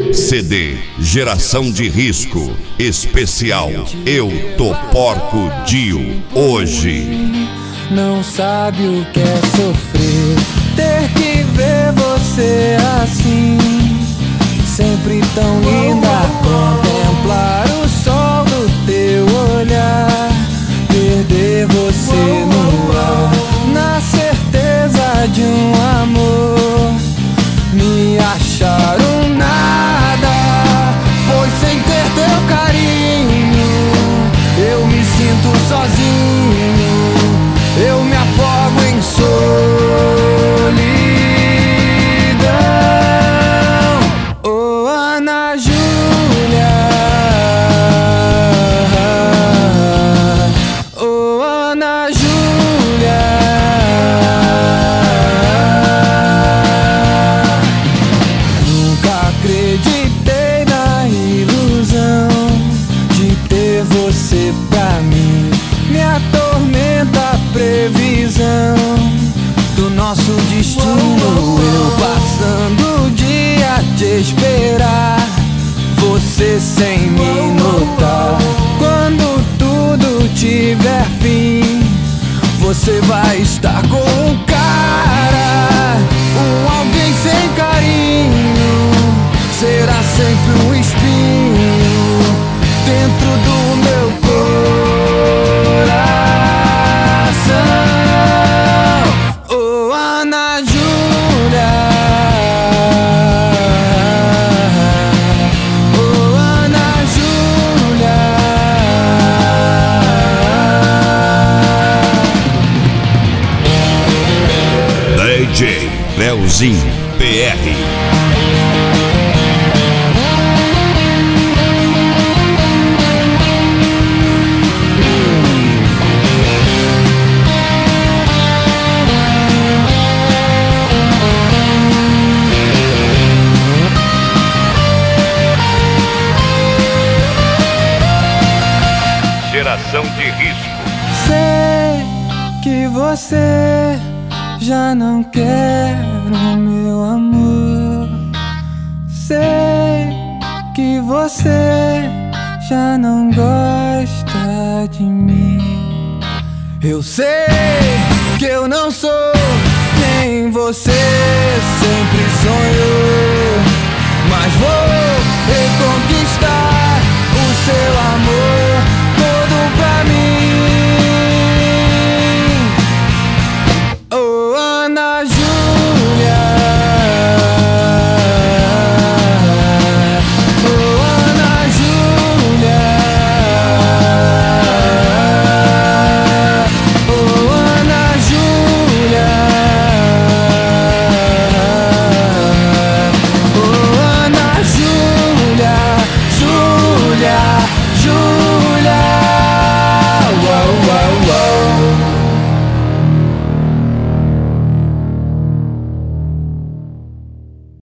CD Geração de Risco Especial Eu Tô Porco Dio. Hoje não sabe o que é sofrer, ter que ver você assim, sempre tão linda, contemplar o sol do teu olhar, perder você no ar, na certeza de um amor, me achar um nada, pois sem ter teu carinho, eu me sinto sozinho, eu me afogo em solidão. Oh, Ana Júlia, oh, Ana Júlia, nunca acreditei na ilusão de ter você pra mim, me atormenta a previsão do nosso destino, eu passando o dia a te esperar, você sem me notar, quando tudo tiver fim, você vai estar com um cara, um alguém sem carinho, será sempre um espinho dentro do meu coração. Oh, Ana Júlia, oh, Ana Júlia, DJ Leozinho PR. Geração de Risco. Sei que você já não quer o meu amor, sei que você já não gosta de mim, eu sei que eu não sou quem você sempre sonhou, mas vou